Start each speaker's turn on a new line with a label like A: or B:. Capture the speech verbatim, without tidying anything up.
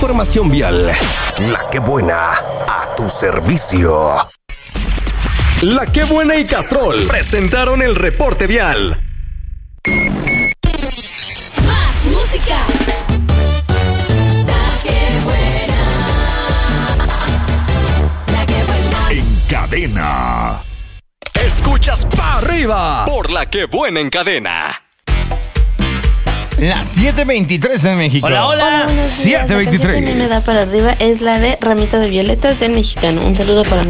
A: información vial. La Qué Buena, a tu servicio. La Qué Buena y Castrol presentaron el reporte vial.
B: Más música. La Qué Buena. La Qué Buena.
C: En cadena.
A: Escuchas pa' arriba por La Qué Buena en cadena.
D: Las siete veintitrés en México.
E: Hola, hola.
D: siete veightitrés.
F: La canción que a mí me da para arriba es la de Ramita de Violetas del Mexicano. Un saludo para